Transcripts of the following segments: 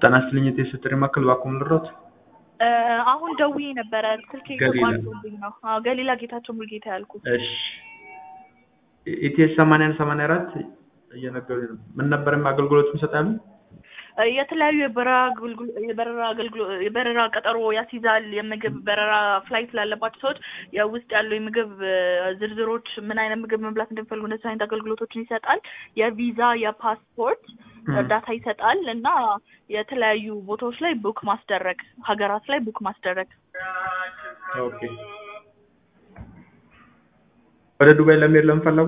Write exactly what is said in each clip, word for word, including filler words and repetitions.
ጤና ይስጥልኝ የቴሌ ማዕከል ባኩም ልሮት አሁን ደውዬ ነበረ ስልኬ ተቋርጦብኝ ነው። አዎ ገሊላ ጌታቸው ሙልጌታ ያልኩት። እሺ ኢቲኤስ ሰማንያ አንድ ሰማንያ አራት እየነገሩኝ ነው። ምን ነበር አገልግሎት የሚሰጣሉ? የተለያዩ የበረራ አገልግሎት የበረራ አገልግሎት የበረራ ቀጠሮ ያስይዛል። የምግብ በረራ ፍላይት ላለባቸው ሰዎች የውስጥ ያለው የምግብ ዝርዝሮች ምን አይነት ምግብ መብላት እንደሚፈልጉ እንደዚህ አይነት አገልግሎቶችን ይሰጣል። የቪዛ የፓስፖርት እርዳታ ይሰጣል እና የተለያዩ ቦታዎች ላይ ቡክ ማስደረግ ሀገራት ላይ ቡክ ማስደረግ። ኦኬ ወደ ዱባይ ለመሄድ ለምፈለጉ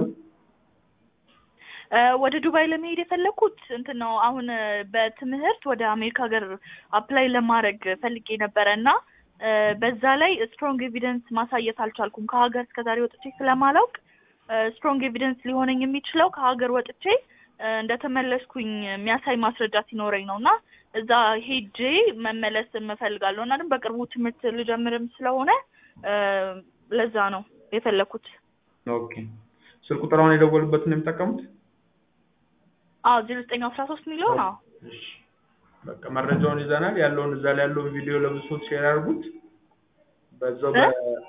ወደ ዱባይ ለመሄድ የፈለኩት እንትን ነው። አሁን በትምህርት ወደ አሜሪካ ሀገር አፕላይ ለማድረግ ፈልጌ ነበርና በዛ ላይ ስትሮንግ ኤቪደንስ ማሳየት አልቻልኩም። ከሀገር እስከዛሬ ወጥቼ ስለማላውቅ ስትሮንግ ኤቪደንስ ሊሆነኝ የሚችለው ከሀገር ወጥቼ እንደተመለስኩኝ የሚያሳይ ማስረጃ ሲኖረኝ ነውና እዛ ሄጄ መመለስ እፈልጋለሁ እና ደግሞ በቅርቡ ትምህርት ልጀምርም ስለሆነ ለዛ ነው የፈለኩት። ኦኬ ስልክ ቁጥራውን የደወሉበት ነው የሚጠቀሙት? አዎ ዜሮ ዘጠኝ አስራ ሶስት ሚሊዮን አዎ። እሺ በቃ መረጃውን ይዘናል። ያለውን እዛ ላይ ያለውን ቪዲዮ ለብዙ ሼር አድርጉት። በዛው በ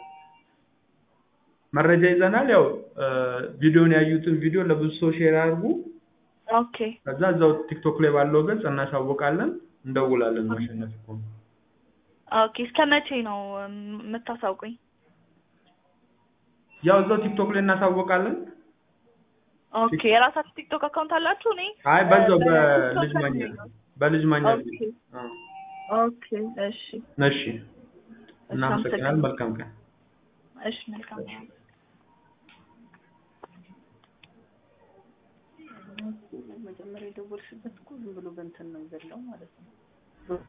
መረጃ ይዘናል። ያው ቪዲዮን ያዩትን ቪዲዮ ለብዙ ሰው ሼር አድርጉ። ኦኬ ከዛ እዛው ቲክቶክ ላይ ባለው ገጽ እናሳውቃለን፣ እንደውላለን። ማሸነፍ እኮ ኦኬ እስከ መቼ ነው የምታሳውቁኝ? ያው እዛው ቲክቶክ ላይ እናሳውቃለን። ኦኬ የራሳችሁ ቲክቶክ አካውንት አላችሁ? እኔ አይ በዛው በልጅ ማኛ በልጅ ማኛ ኦኬ ኦኬ እሺ እሺ እናመሰግናለን። መልካም ቀን። እሺ መልካም ቀን። መጀመሪያ የደወልሽበት እኮ ዝም ብሎ በእንትን ነው ይዘለው ማለት ነው።